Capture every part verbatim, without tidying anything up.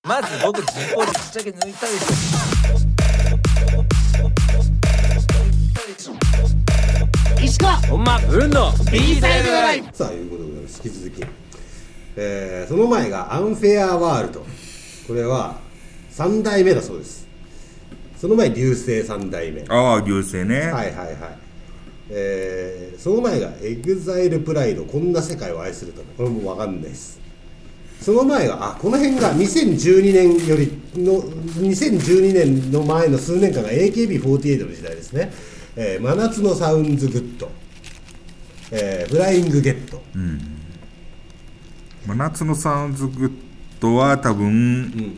まず僕 G コードぶっちゃけ抜いたでしょ。石川本間ブルンの B サイドライブ。 さあいうことでございます。引き続き、えー、その前がアンフェアワールド。これはさん代目だそうです。その前流星さん代目。 ああ流星ね。 はいはいはい。えー、その前がエグザイルプライド、こんな世界を愛するため。これも分かんないです。その前が、あ、この辺がにせんじゅうにねんよりのにせんじゅうにねんの前の数年間が エーケービーフォーティーエイト の時代ですね。えー、真夏のサウンズグッド、えー、フライングゲット、 うん、真夏のサウンズグッドは多分、うん、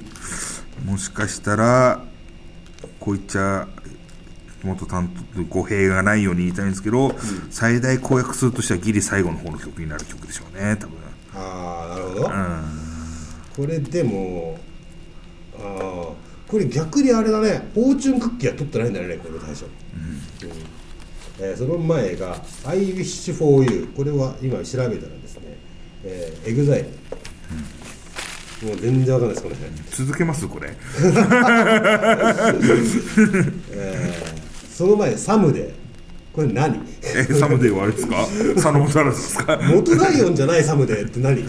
もしかしたらこういっちゃもっと担当語弊がないように言いたいんですけど、うん、最大公約数としてはギリ最後の方の曲になる曲でしょうね多分。 ああなるほど、うん、これでもあこれ逆にあれだね、フォーチュンクッキーは取ってないんだよねこれ最初、うんうんえー、その前が I wish for you、 これは今調べたらですね、えー、エグザイル、もう全然わかんないですこれ、ね、 続けますこれ、 えー、その前サムデー、これ何？ えサムデーはあれですか？佐野元春ですか？ 元ライオンじゃないサムデーって何？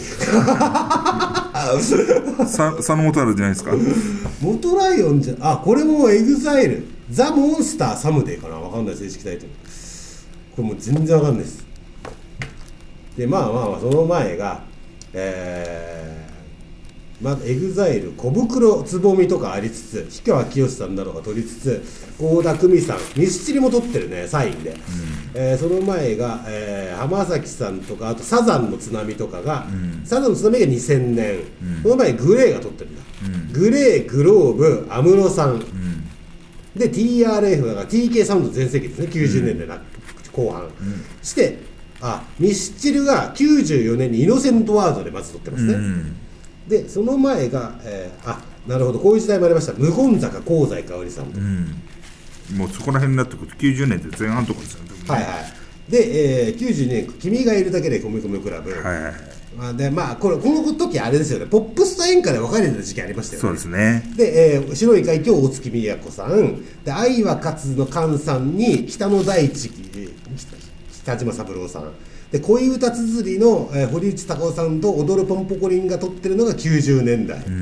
さ佐野元春じゃないですか？ 元ライオンじゃ、あ、これもエグザイルザ・モンスターサムデーかな、わかんない正式タイトル。これもう全然わかんないです。でまあまあまあその前がえーまあ、エグザイル小袋つぼみとかありつつ、氷川きよしさんなどが取りつつ、倖田來未さん、ミスチルも取ってるねサインで、うんえー、その前が、えー、浜崎さんとか、あとサザンの津波とかが、うん、サザンの津波がにせんねん、うん、その前にグレーが取ってるんだ、うん、グレー、グローブ、安室さん、うん、で ティーアールエフ だから ティーケー サウンド全盛期ですね、きゅうじゅうねんだいな、うん、後半、うん、してあミスチルがきゅうじゅうよねんにイノセントワードでまず取ってますね、うんでその前が、えー、あなるほどこういう時代もありました。無言坂香西かおりさんと、うん、 もうそこら辺になってくるときゅうじゅうねんで前半とかですよね。 はいはいで、えー、きゅうじゅうにねん君がいるだけでコミコミクラブ、はいはいまあ、でまあこれこの時あれですよね、ポップスと演歌で分かれてた時期ありましたよね。 そうですね。 で、えー、白い海峡大月みや子さんで愛は勝つの菅さんに北の大地北島三郎さんで恋歌綴りの、えー、堀内孝雄さんと踊るポンポコリンが撮ってるのがきゅうじゅうねんだい、うん、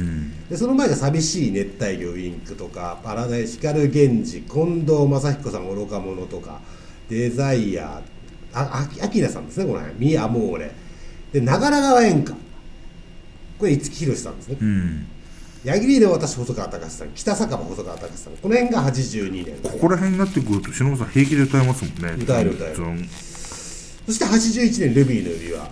でその前が寂しい熱帯魚ウィンクとかパラダイス光源氏近藤正彦さん愚か者とかデザイアああきらさんですね、この辺ミアモーレで長良川演歌、これ五木ひろしさんですね、うん、矢切で私細川隆さん、北酒場細川隆さん、この辺がはちじゅうにねん、 ここら辺になってくると篠本さん平気で歌えますもんね。 歌える歌える。そしてはちじゅういちねんルビーの指輪、はい、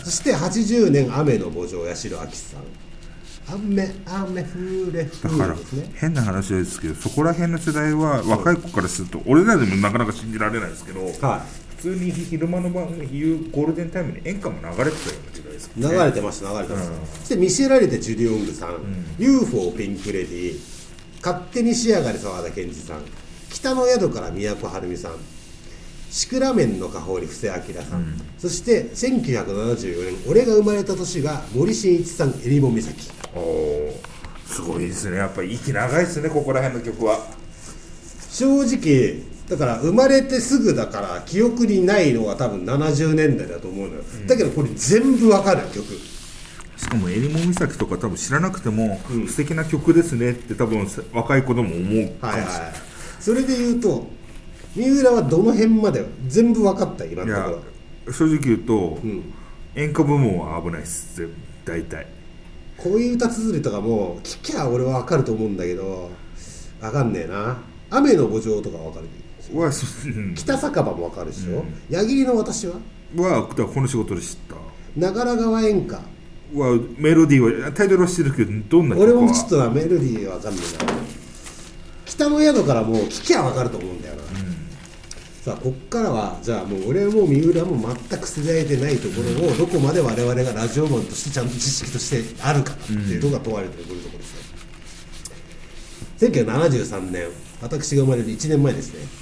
そしてはちじゅうねん雨の墓場八代亜紀さん、雨雨降れ降れ、だから変な話ですけど、そこら辺の世代は若い子からすると俺らでもなかなか信じられないですけど、はい、普通に昼間の番組ゴールデンタイムに演歌も流れてたような時代ですかね。 流れてました流れてました、うん、そして見せられてジュディ・オングさん、うん、ユーフォー ピンクレディー、勝手に仕上がれ沢田研二さん、北の宿から宮古晴美さん、シクラメンの香り布施明さん、うん、そしてせんきゅうひゃくななじゅうよねん俺が生まれた年が森進一さん、えりもみさき。 おすごいですね、やっぱり息長いですねここら辺の曲は。 正直だから生まれてすぐだから記憶にないのは多分ななじゅうねんだいだと思うのよ、うん、だけどこれ全部わかる曲。 しかもえりもみさきとか多分知らなくても、うん、素敵な曲ですねって多分若い子でも思うかもしれない、はいはい、 それで言うと三浦はどの辺まで全部分かった？今のところ。 正直言うと、うん、演歌部門は危ないです大体。 恋歌綴りとかも聞きゃ俺は分かると思うんだけど分かんねえな。雨の墓場とか分かるわ北酒場も分かるでしょ、うん、矢切の私ははこの仕事で知った。 長良川演歌はメロディーはタイトルは知ってるけどどんな曲は俺もちょっとなメロディーは分かんねえな。北の宿からもう聞きゃ分かると思うんだよな、うん、さあこっからはじゃあもう俺も三浦も全く世代でないところをどこまで我々がラジオマンとしてちゃんと知識としてあるかっていうのが問われてくるところですね、うん、せんきゅうひゃくななじゅうさんねん私が生まれるいちねんまえですね。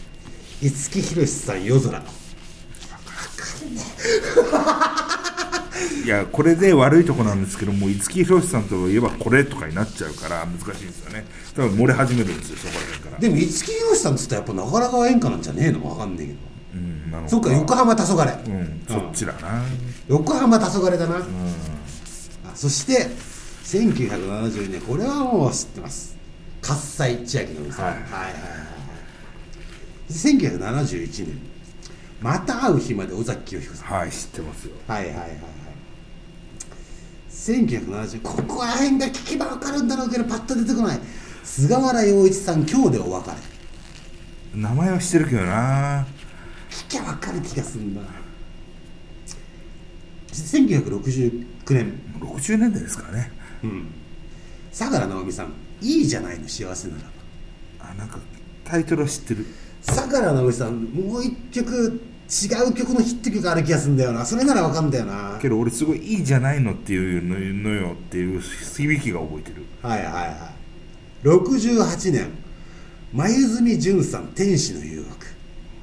五木ひろしさん夜空。分かんねいやこれで悪いとこなんですけども、五木ひろしさんといえばこれとかになっちゃうから難しいんですよね。多分漏れ始めるんですよ、そこら辺から。 でも五木ひろしさんっつったらやっぱ長良川演歌なんじゃねえの、わかんねえけど、 うん、なのかそっか、横浜黄昏、 うん、そっちだな、 横浜黄昏だな、 うん、 あそしてせんきゅうひゃくななじゅうにねん、これはもう知ってます、喝采千秋の海さん、はいはいはいはい。せんきゅうひゃくななじゅういちねん、また会う日まで尾崎清彦さん、 はい、知ってますよ。 はいはいはいはい。せんきゅうひゃくななじゅう、ここら辺が聞けば分かるんだろうけどパッと出てこない。菅原洋一さん、今日でお別れ。 名前は知ってるけどな、 聞きゃ分かる気がするんだ。せんきゅうひゃくろくじゅうきゅうねん、 ろくじゅうねんだいですからね。 うん、相良直美さん、いいじゃないの幸せならば。 あ、なんかタイトルは知ってる。 相良直美さん、もう一曲違う曲のヒット曲ある気がするんだよな。それなら分かんだよな。 けど俺すごいいいじゃないのっていうのよっていう響きが覚えてる。 はいはいはい。ろくじゅうはちねん、黛ジュンさん、天使の誘惑。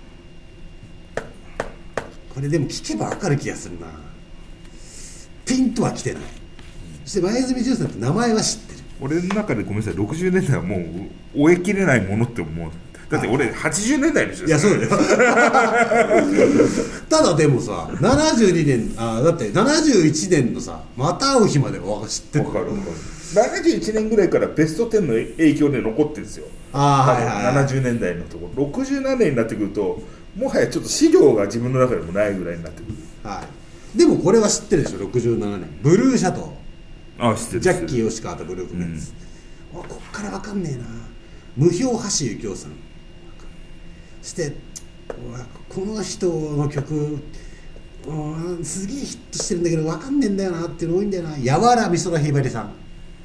これでも聞けば分かる気がするな。ピンとは来てない。そして黛ジュンさんって名前は知ってる。 俺の中でごめんなさい、ろくじゅうねんだいはもう終えきれないものって思う。だって俺はちじゅうねんだいの人ですよ。 いやそうだよただでもさ、ななじゅうにねん、あだってななじゅういちねんのさ、また会う日までは知ってる。 分かる分かる。ななじゅういちねんぐらいからベストじゅうの影響で残ってるんですよ。 あー、はいはいはい、 ななじゅうねんだいのところ、ろくじゅうななねんになってくるともはやちょっと資料が自分の中でもないぐらいになってくる。 はい、でもこれは知ってるでしょ、ろくじゅうななねん、ブルーシャトー。あ、知ってる。 ジャッキー吉川とブルークメンツ、うん、こっから分かんねえな。無表橋幸夫さん、そしてこの人の曲すげえヒットしてるんだけど分かんねえんだよなっていうの多いんだよな。やわら美空ひばりさん、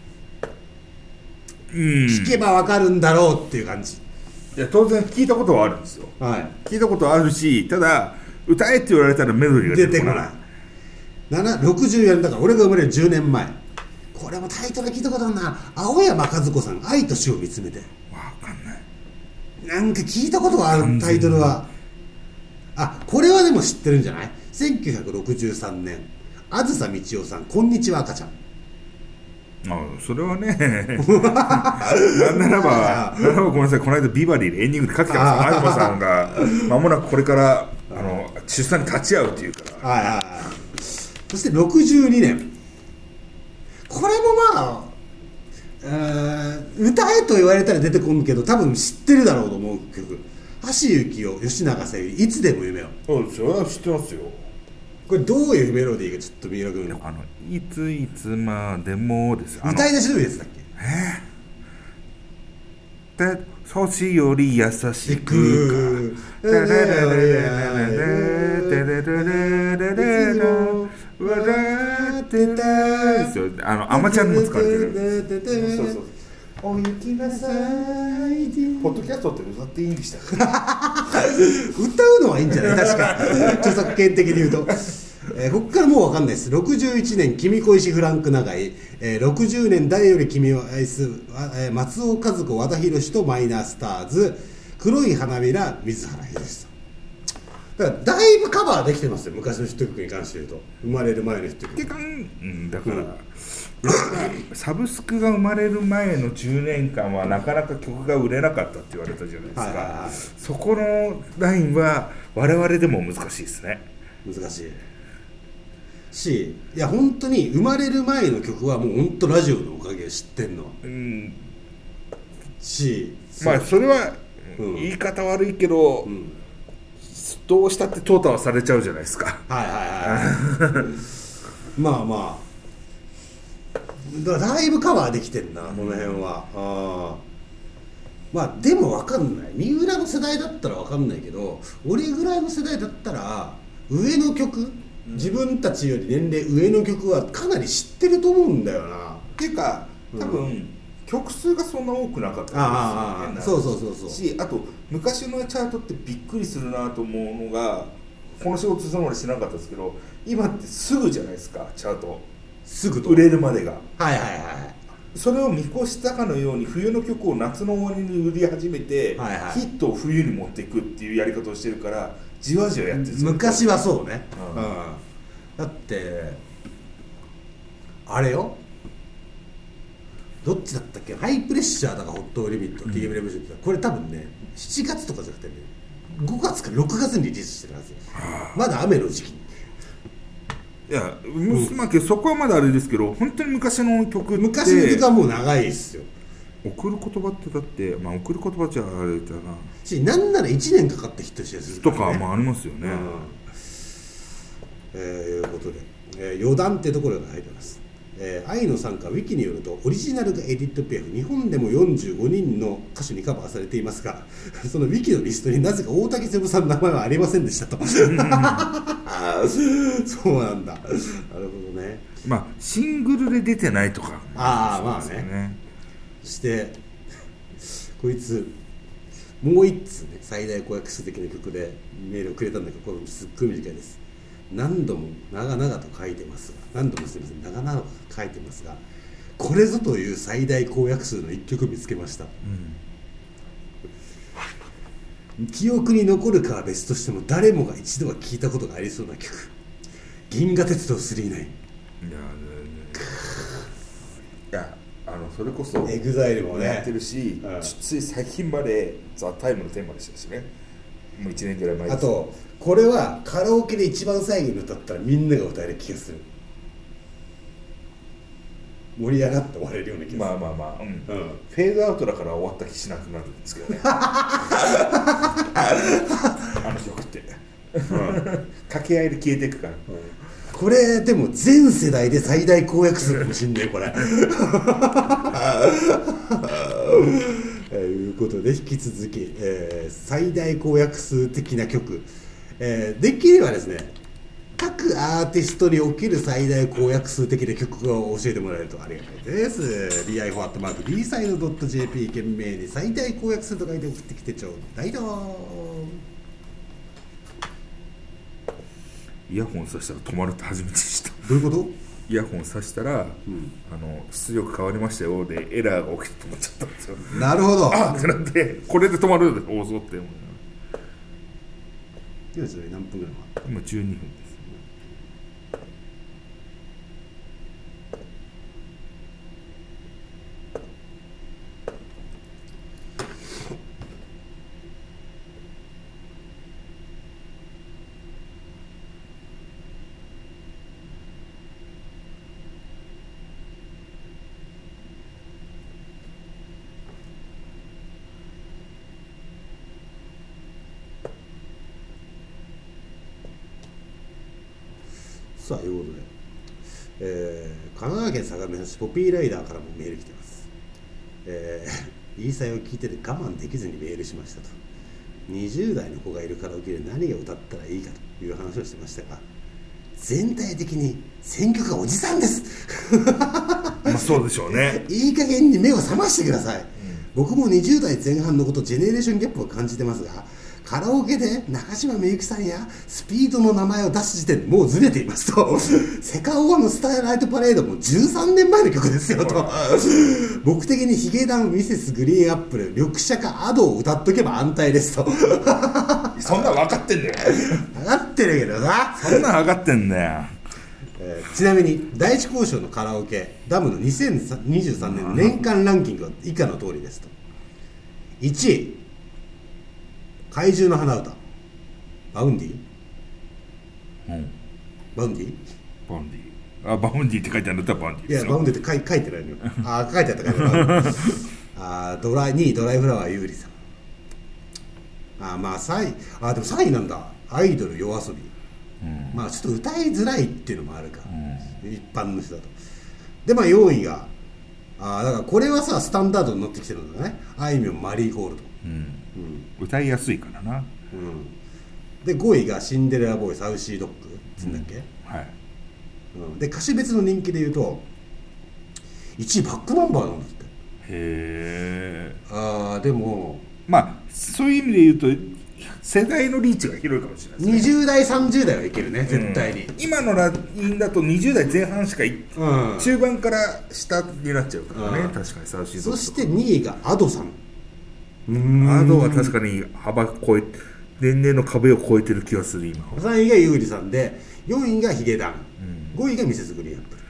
うん、 聞けば分かるんだろうっていう感じ。 いや当然聞いたことはあるんですよ、 はい、 聞いたことはあるし、ただ歌えって言われたらメロディーが出てこない。ろくじゅうよねんだから俺が生まれるじゅうねんまえ。これもタイトル聞いたことあるな。青山和子さん、愛と死を見つめて。 わかんない。 なんか聞いたことがあるタイトルは。あ、これはでも知ってるんじゃない。せんきゅうひゃくろくじゅうさんねん、あずさみちおさん、こんにちは赤ちゃん。 あ、それはねなんならばならばごめんなさい、この間ビバリーでエンディングでかけてます。あずまさんが間もなくこれからあの出産に立ち会うっていうから。 はいはいはい。そしてろくじゅうにねん、これもまあ歌えと言われたら出てこんけど多分知ってるだろうと思う曲、橋幸夫、吉永小百合、いつでも夢を。 そうですよ、知ってますよ。 これどういうメロディーがちょっと三浦君、 あのいついつまでもですよ。 歌い出しどういうやつだっけ。 えー、で星より優しくか笑ってたですよ。あのアマちゃんにも使われてる。そうそう。お行きなさい。ポッドキャストって歌っていいんでしたっけ？ 歌うのはいいんじゃない、確か著作権的に言うと、えー、ここからもう分かんないです。ろくじゅういちねん、君恋しフランク長井、えー、ろくじゅうねん、誰より君を愛す、えー、松尾和子、和田博とマイナースターズ、黒い花びら、水原ひろしさん。だからだいぶカバーできてますよ、昔のヒット曲に関して言うと。生まれる前のヒット曲ってかん、うん、だから、うん、サブスクが生まれる前のじゅうねんかんはなかなか曲が売れなかったって言われたじゃないですか、はいはいはい、そこのラインは我々でも難しいですね。 難しいし、いや本当に生まれる前の曲はもう本当ラジオのおかげで知ってんの、うん、し、 まあそれは言い方悪いけど、うん、どうしたって淘汰はされちゃうじゃないですか。 はいはいはいまあまあだ, だいぶカバーできてんな、この辺は。あまあでも分かんない、三浦の世代だったら分かんないけど、俺ぐらいの世代だったら上の曲、自分たちより年齢上の曲はかなり知ってると思うんだよな。 っていうか多分、うん、曲数がそんな多くなかったんですよね。 ああそうそうそうそうし、あと昔のチャートってびっくりするなと思うのが、この仕事そのまでしなかったですけど、今ってすぐじゃないですか、チャートすぐと売れるまでが。 はいはいはい。 それを見越したかのように冬の曲を夏の終わりに売り始めて、はいはい、ヒットを冬に持っていくっていうやり方をしてるから、じわじわやってるんですよ。 昔はそうね、うんうん、だってあれよ、どっちだったっけ、ハイプレッシャーだかホットリミット、うん、ティーエム レボリューションって、これ多分ねしちがつとかじゃなくてねごがつかろくがつにリリースしてるはずよ。まだ雨の時期。 いや、まあ、そこはまだあれですけど、本当に昔の曲って昔の曲はもう長いですよ。 送る言葉ってだって、まあ、送る言葉じゃあれだなし、なんならいちねんかかってヒットしてる、ね、 とかもありますよね。うん、 えー、いうことで、えー、余談ってところが入ってます。えー、愛の参加ウィキによると、オリジナルがエディットピアフ、日本でもよんじゅうごにんの歌手にカバーされていますが、そのウィキのリストになぜか大竹しのぶさんの名前はありませんでしたと。そうなんだ。なるほどね。 まあシングルで出てないとか、 ああ、まあね。そしてこいつもう一通ね、最大公約数的な曲でメールをくれたんだけど、これすっごい短いです。何度も長々と書いてますが、何度もすみません、長々と書いてますが、これぞという最大公約数のいっきょく見つけました。うん、記憶に残るかは別としても、誰もが一度は聴いたことがありそうな曲、銀河鉄道スリーナイン。いや、 いや、あのそれこそエグザイルもねやってるし、うん、つい最近までザ・タイムのテーマでしたしね。もういちねんぐらい前です。 あとこれはカラオケで一番最後に歌ったらみんなが歌える気がする。盛り上がって終われるような気がする。 まあまあまあ、うんうん、フェードアウトだから終わった気しなくなるんですけどね。あの曲って、うん、掛け合いで消えていくから、うん、 これでも全世代で最大公約数かもしんねえこれ。ということで引き続き、えー、最大公約数的な曲、えー、できればですね、各アーティストにおける最大公約数的な曲を教えてもらえるとありがたいです。 ビーアイフォー アットマーク ビーサイド ドット ジェーピー 懸命に最大公約数と書いて送ってきてちょうだいどー。イヤホンさしたら止まるって初めてでした。 どういうこと？ イヤホンさしたら、うん、あの出力変わりましたよでエラーが起きて止まっちゃったんですよ。 なるほど。 あってなって、これで止まるんで放送って思う。 今それ何分ぐらい前？ 今じゅうにふんです。 さあいうことで、えー、神奈川県相模原市ポピーライダーからもメール来てます。えー、B 祭を聞いてて我慢できずにメールしましたと。にじゅう代の子がいるカラオケで何を歌ったらいいかという話をしてましたが、全体的に選曲がおじさんです。 まあそうでしょうね。 いい加減に目を覚ましてください。うん、僕もにじゅう代前半のことジェネレーションギャップを感じてますが、カラオケで中島みゆきさんやスピードの名前を出す時点でもうずれていますと。セカオワのスターライトパレードもじゅうさんねんまえの曲ですよと。僕的にヒゲダン、ミセスグリーンアップル、緑茶かアドを歌っとけば安泰ですと。 そんなん分かってんだよ。 分かってるけどさ。 そんなん分かってんだよ。 えー、ちなみに第一交渉のカラオケダムのにせんにじゅうさんねんの年間ランキングは以下の通りですと。いちい怪獣の花歌バウンディ、うん、バウンディバウンディあバウンディって書いてあるんだったらバウンディですよ。 いやバウンディって書い、書いてないのよ。あ書いてあった書いてあったあドライにいドライフラワー有利さん。あまあさんいあでもさんいなんだアイドル夜遊び、うん、まあちょっと歌いづらいっていうのもあるか、うん、一般の人だと。でまあよんいがあだからこれはさスタンダードに乗ってきてるんだね。あいみょんマリーゴールド、うんうん、歌いやすいからな、うん、 でごいがシンデレラボーイサウシードッグつんだっけ、うんはいうん、で歌詞別の人気でいうといちいバックナンバーなんだって。へえ。あでもまあそういう意味で言うと世代のリーチが広いかもしれないですね。 にじゅう代さんじゅう代はいけるね絶対に、 うん、今のラインだとにじゅう代前半しかい、うん、中盤から下になっちゃうからね、うん、確かにサウシードッグ。 そしてにいがアドさん。 うーんアドは確かに幅超え年齢の壁を越えてる気がする今。 さんいがユーリさんでよんいがヒゲダン、うん、ごいがミセスグリーンアップル。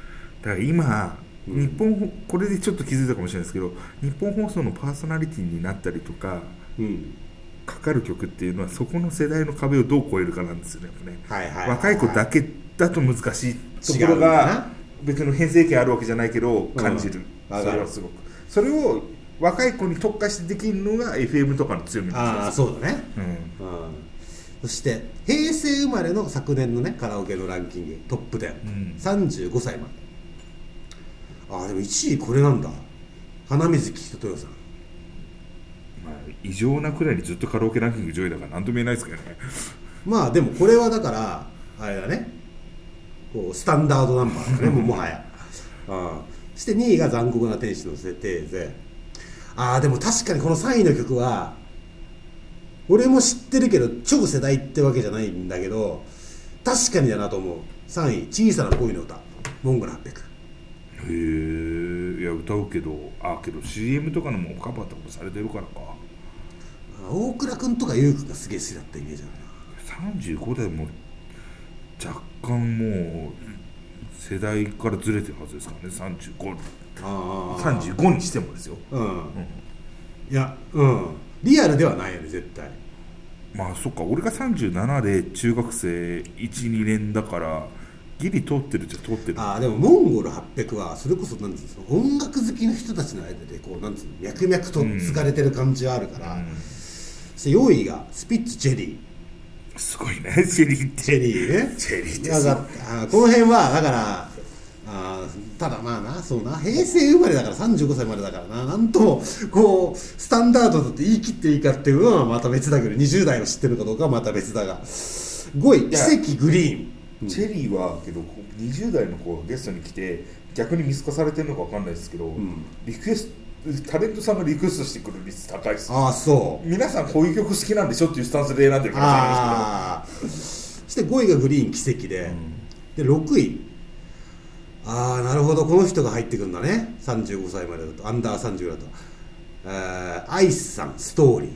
から今、うん、日本これでちょっと気づいたかもしれないですけど、日本放送のパーソナリティになったりとか、うん、かかる曲っていうのはそこの世代の壁をどう超えるかなんですよね、やっぱね、はいはいはいはい、若い子だけだと難しいところが別の変成権あるわけじゃないけど感じる、うん、それはすごくそれを若い子に特化してできるのが エフエム とかの強みなんですよ。 ああそうだね、うんうん、そして平成生まれの昨年のねカラオケのランキングトップじゅう、うん、さんじゅうごさいまで。ああでもいちいこれなんだ、花水木一豊さん。 まあ異常なくらいにずっとカラオケランキング上位だから何とも言えないですけどね。 まあでもこれはだからあれだね、こうスタンダードナンバーだねもうもはや。あそしてにいが残酷な天使のテーゼ。ああでも確かにこのさんいの曲は俺も知ってるけど超世代ってわけじゃないんだけど確かにだなと思う。さんい小さな恋の歌モンゴルはっぴゃく。 へえ、いや歌うけど、あけど シーエム とかのもカバーとかされてるからか。 大倉君とか優君がすげえ好きだったイメージあるな。さんじゅうごでも若干もう世代からずれてるはずですからね。さんじゅうご、あさんじゅうごにしてもですよ、うんうん、 いやうんリアルではないよね絶対。 まあそっか、俺がさんじゅうななで中学生いち、にねんだからギリ通ってるじゃ通ってる。 ああでもモンゴルはっぴゃくはそれこそなんですか、音楽好きの人たちの間でこうなんですか脈々と継がれてる感じはあるから、うんうん、そしてよんいがスピッツチェリー。すごいねチェリーって。 チェリーね。 チェリーってだからこの辺はだからあただまあなそうな平成生まれだからさんじゅうごさいまでだからな、なんともこうスタンダードだって言い切っていいかっていうのはまた別だけどにじゅう代を知ってるかどうかはまた別だが。ごい奇跡グリーン。 チェリーはけどにじゅう代の子がゲストに来て逆に見透かされてるのか分かんないですけど、うん、リクエストタレントさんがリクエストしてくる率高いです。 ああそう皆さんこういう曲好きなんでしょっていうスタンスで選んでるからあそしてごいがグリーン奇跡で、うん、でろくいああなるほどこの人が入ってくるんだね。さんじゅうごさいまでだとアンダーさんじゅうだと、えー、アイスさんストーリ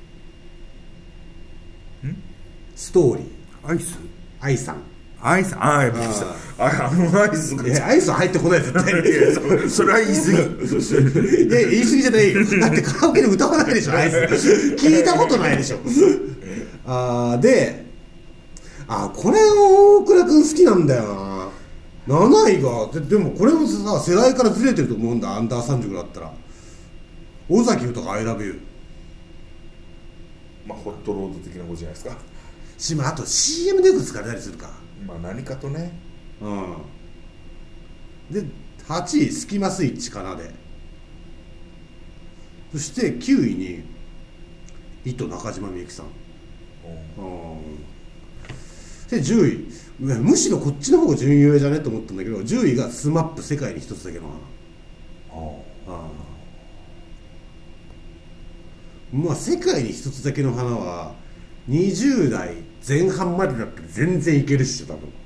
ーんストーリーアイスアイさんアイスああやっぱりあのアイスがアイスは入ってこない絶対にそれは言い過ぎいや言い過ぎじゃないよ。だってカラオケで歌わないでしょアイス聞いたことないでしょ。あであこれ大倉君好きなんだよな。なないが で, でもこれもさ世代からずれてると思うんだ。アンダーさんじゅうごだったら尾崎豊が I love you。 まあホットロード的なことじゃないですか。 しまあと シーエム でよく使われたりするか。 まあ何かとね。 うんではちいスキマスイッチかなで、そしてきゅういに糸中島みゆきさん。うんでじゅういむしろこっちの方が順位上じゃねと思ったんだけどじゅういがスマップ世界に一つだけの花。ああまあ世界に一つだけの花はにじゅう代前半までだったら全然いけるっしょ多分。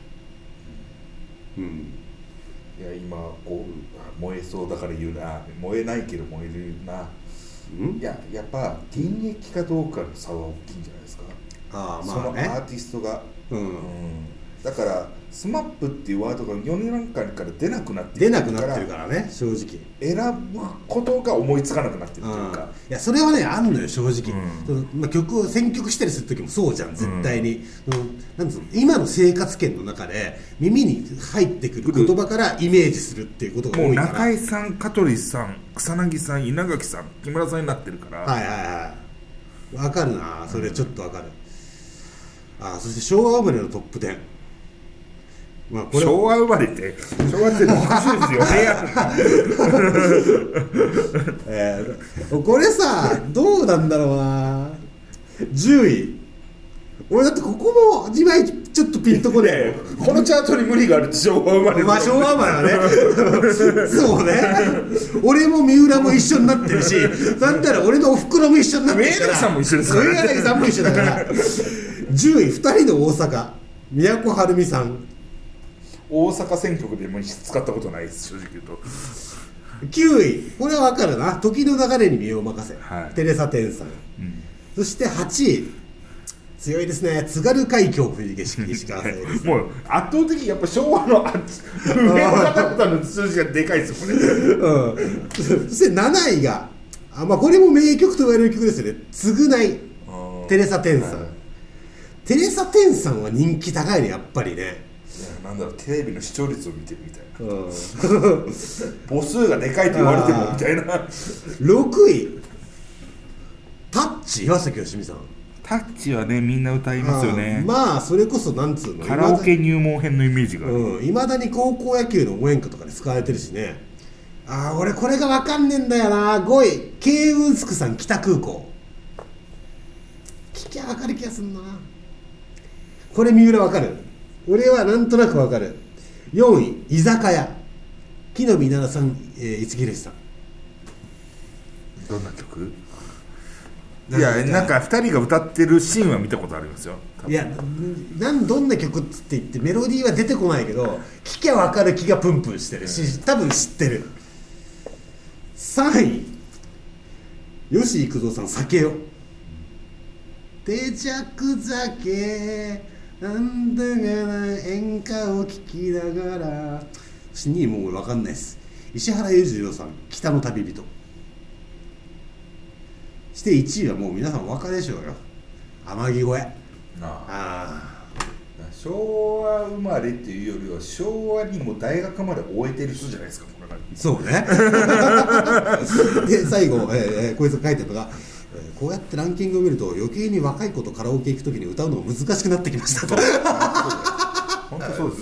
うんいや今こう燃えそうだから言うな、燃えないけど燃えるな。うんいややっぱ現役かどうかの差は大きいんじゃないですか。あ、まあね、そのアーティストが、うんうん、だからスマップっていうワードが世の中から出なくなって出なくなってるからね正直選ぶことが思いつかなくなってるというか、 いやそれはねあんのよ正直、うんまあ、曲を選曲したりする時もそうじゃん絶対に、うん、なんつうの今の生活圏の中で耳に入ってくる言葉からイメージするっていうことが多いから、 もう中井さん香取さん草薙さん稲垣さん木村さんになってるから。 はいはいはいわかるなそれちょっとわかる、うん、あそして昭和生まれのトップじゅう、まあ、これ昭和生まれって昭和ってろくじゅうですよね、 えー、これさどうなんだろうな。じゅうい俺だってここもいまいちちょっとピンとこねえ。 このチャートに無理があるって昭和生まれ。 まあ昭和生まれはねそうね俺も三浦も一緒になってるしなんたら俺のおふくろも一緒になってるから上柳さんも一緒ですから上柳さんも一緒だからじゅういふたりの大阪都はるみさん。 大阪選挙区でも使ったことないです正直言うと。 きゅういこれは分かるな時の流れに身を任せ、はい、テレサ・テンさん、うん、そしてはちい強いですね。津軽海峡冬景色石川さゆりさんもう圧倒的にやっぱ昭和のあ上の方々の数字がでかいですよこれ、 うん、そしてなないがあ、まあ、これも名曲と言われる曲ですよね。償いテレサ・テンさん、はい、テレサ・テンさんは人気高いねやっぱりね。 いやなんだろうテレビの視聴率を見てるみたいな、 うん、 母数がでかいと言われてもみたいな。 ろくいタッチ岩崎良美さん。 タッチはねみんな歌いますよね。 まあそれこそなんつうのカラオケ入門編のイメージがある。 いま、うん、だに高校野球の応援歌とかで使われてるしね。ああ俺これが分かんねえんだよな。ごい慶雲宿さん北空港。聞きゃ分かる気がすんな。これ三浦分かる。俺はなんとなく分かる。よんい居酒屋木の実奈々さん、えー、五木ひろしさん。 どんな曲？いやなんかふたりが歌ってるシーンは見たことありますよ。 いやなんどんな曲って言ってメロディーは出てこないけど聴きゃ分かる気がプンプンしてるし多分知ってる。さんい吉幾三さん酒よ。定着酒なんだかな演歌を聴きながら。にいもう分かんないです。石原裕次郎さん北の旅人。していちいはもう皆さんお分かりでしょうよ。天城越え。ああ昭和生まれっていうよりは昭和にも大学まで終えてる人じゃないですかこれ。 そうねで最後、えー、こいつが書いてるのが、えー、こうやってランキングを見ると余計に若い子とカラオケ行くときに歌うのが難しくなってきましたと。 本当そうです。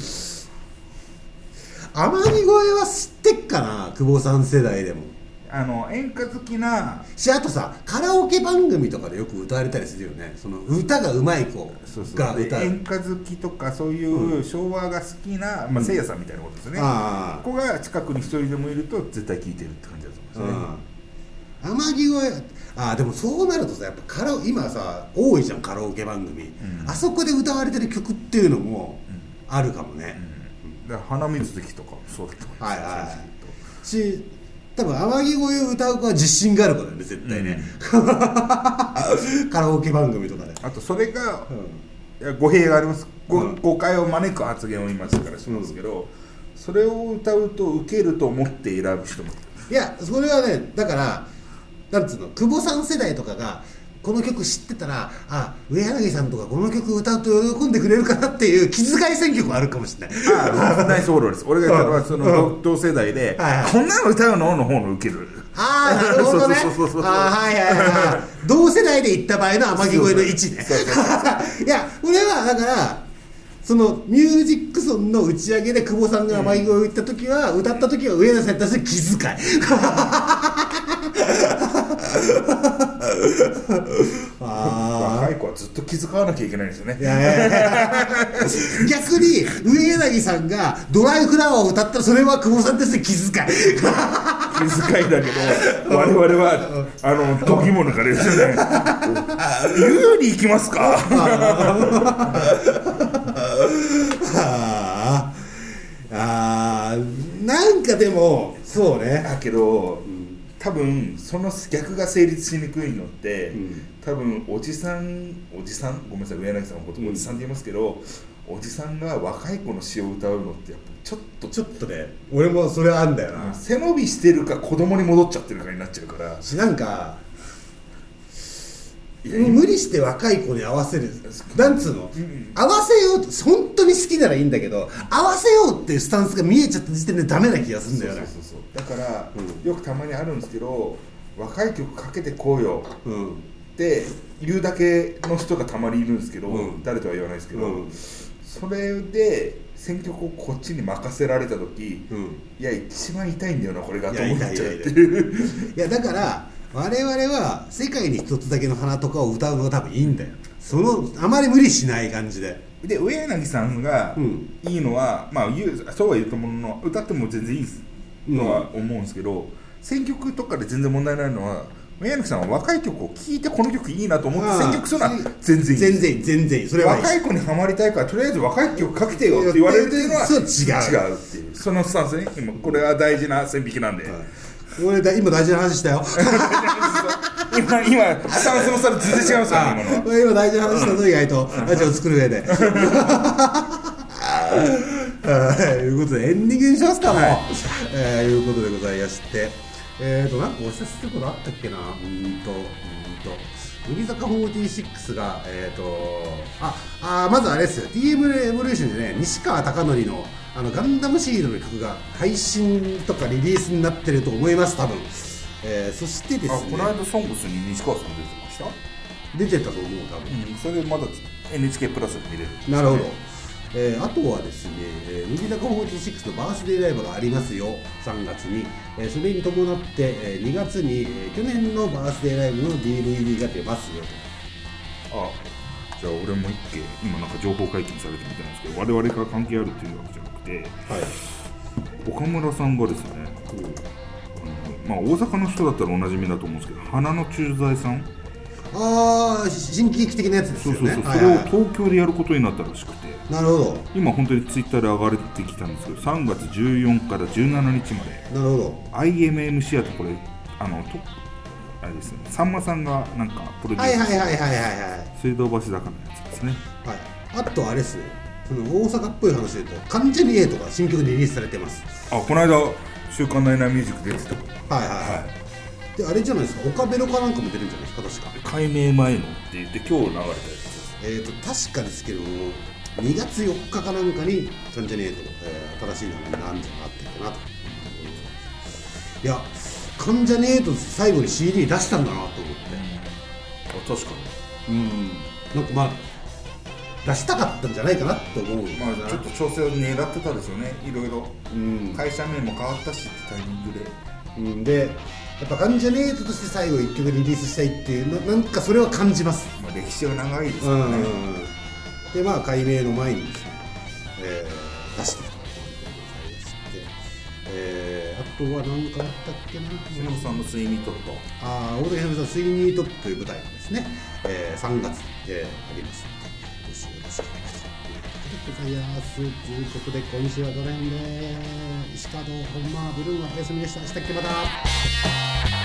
天城越えは知ってっかな久保さん世代でも。 あの演歌好きなし、あとさカラオケ番組とかでよく歌われたりするよね。その歌がうまい子が歌う。 演歌好きとかそういう昭和が好きな、うんまあ、せいやさんみたいなことですよね。あここが近くに一人でもいると絶対聴いてるって感じだと思いますね。 天城越えあでもそうなるとさやっぱカラオ今さ多いじゃんカラオケ番組、うん、あそこで歌われてる曲っていうのもあるかもね、 うんうん、だから鼻水的とかもそうだと思います。はいはい、 し多分天城越えを歌う子は自信がある子だよね絶対ね、うん、カラオケ番組とかで。 あとそれが、うん、いや語弊があります、うん、誤解を招く発言を今からしますけど、うん、それを歌うとウケると思って選ぶ人もいる。 いやそれはねだからなんつうの久保さん世代とかがこの曲知ってたらあ上柳さんとかこの曲歌うと喜んでくれるかなっていう気遣い選曲はあるかもしれない。 ああナイスフォローです。俺が言ったのはその同世代で、はいはい、こんなの歌うのの方のウケる。 ああなるほどね。あはいはいはい。同世代で行った場合の天城越えの位置ね。いや俺はだからそのミュージックソンの打ち上げで久保さんが天城越えを言った時は、うん、歌った時は上柳さんに対する気遣い。 あ若い子はずっと気遣わなきゃいけないんですよね。いやいやいや逆に上柳さんがドライフラワーを歌ったらそれは久保さんですね気遣い。 気遣いだけど我々はあの度肝抜かれですよね。優に行きますか。 ああなんかでもそうねだけど多分その逆が成立しにくいのって、うん、多分おじさんおじさんごめんなさい上柳さんのことおじさんって言いますけど、うん、おじさんが若い子の詩を歌うのってやっぱちょっとちょっとね俺もそれはあんだよな、 うん、背伸びしてるか子供に戻っちゃってるかになっちゃうからなんか無理して若い子に合わせるなんつうの、うん、合わせようと本当に好きならいいんだけど合わせようっていうスタンスが見えちゃった時点でダメな気がするんだよね。 そうそうそうそうだから、うん、よくたまにあるんですけど若い曲かけてこうよ、うん、って言うだけの人がたまにいるんですけど、うん、誰とは言わないですけど、うん、それで選曲をこっちに任せられた時、うん、いや一番痛いんだよなこれがと思っちゃうっていう。 いやだから我々は世界に一つだけの花とかを歌うのが多分いいんだよ。そのあまり無理しない感じで。 で上柳さんがいいのは、うん、まあ言うそうは言うとものの歌っても全然いいのは思うんですけど、うん、選曲とかで全然問題ないのは上柳さんは若い曲を聴いてこの曲いいなと思って選曲するのは全然いい。 全然いい全然いい。それはいい。 若い子にハマりたいからとりあえず若い曲かけてよって言われるっていうのはそう違う違うっていうそのスタンスね。今これは大事な線引きなんで。はい俺だ今大事な話したよ今今スタンスの差で全然違いますからね今の俺今大事な話したぞ意外とラジオ作る上でいうことでエンディングにしますかもう、はいえー、いうことでございましてえーとなんかお知らせすることあったっけなうーんとうーんと乃木坂フォーティーシックスがえーとああまずあれですよ ティーエム エボリューションでね西川貴教のあのガンダムシードの曲が配信とかリリースになってると思います多分、えー、そしてですねあこの間ソングスに西川さん出てました出てたと思う多分、 うん、それでまだ エヌエイチケー プラスで見れる、ね、 なるほど、えー、あとはですね、えー、乃木坂フォーティーシックスのバースデーライブがありますよさんがつに、えー、それに伴って、えー、にがつに、えー、去年のバースデーライブの ディーブイディー が出ますよとあじゃあ俺も一件今なんか情報解禁されてみたいんですけど我々から関係あるっていうわけじゃなくて、はい、岡村さんがですね、うん、まあ大阪の人だったらおなじみだと思うんですけど花の駐在さんああ新喜劇的なやつですよね。 そうそうそう、はいはい、それを東京でやることになったらしくてなるほど今本当にツイッターで上がってきたんですけどさんがつじゅうよっかからじゅうしちにちまでなるほどアイエムエム シアターこれあのとあれですねさんまさんがなんかプロデュースしてはいはいはいはいはいはい水道橋坂のやつですねはいあとあれですねその大阪っぽい話で言うと関ジャニエイトが新曲リリースされてますあこの間週刊ナイナーミュージック出てたはいはいはい、はいであれじゃないですか、オカベロかなんかも出るんじゃないですか、確か改名前のって言って今日流れたやつですえーと確かですけどもにがつよっかかなんかに関ジャニエイト、えー、新しい名前なんじゃなってるかなといや関ジャニエイト最後に シーディー 出したんだなと思って、 うん、あ確かにうんなんかまあ出したかったんじゃないかなと思う、 まあ、ちょっと調整を狙ってたでしょうねいろいろ、 うん、 会社名も変わったしってタイミングで、 うん、でやっぱ関ジャニエイトとして最後いっきょくリリースしたいっていう な, なんかそれは感じます、 まあ、歴史は長いですからね、うんうんうん、 でまあ改名の前にですね、えー、出してきたということでございまして、えー、あとは何かあったっけなしのぶさんのスイニートットああ大竹しのぶさんスイニートットという舞台がですね、えー、さんがつ、えー、ありますのでご視聴よろしくお願いしますということでということで今週はこの辺で石川と本間ブルーンはお休みでした。したっけまた